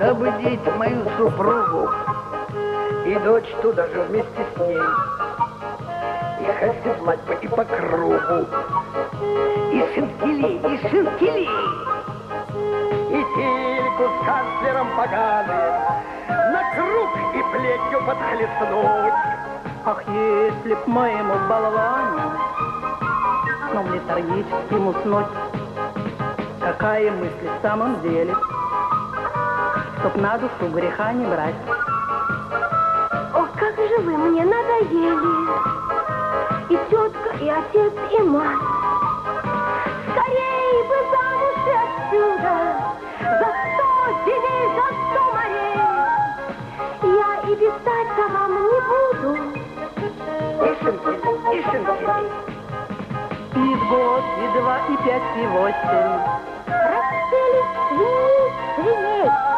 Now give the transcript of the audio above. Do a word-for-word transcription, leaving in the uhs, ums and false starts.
обдеть мою супругу и дочь туда же вместе с ней. Их оседлать бы и по кругу. И шинкели, и шинкели. И тельку с канцлером поганым на круг и плетью подхлестнуть. Ах, если б моему болвану сном летаргическим уснуть, какая мысль в самом деле, чтоб на душу греха не брать. Ох, как же вы мне надоели, и тетка, и отец, и мать. Скорей бы замуж и отсюда, за сто земель, за сто морей. Я и писать-то вам не буду. И шинкели, и шинкели. И в год, и два, и пять, и восемь. Расцвели свиньи, свиней.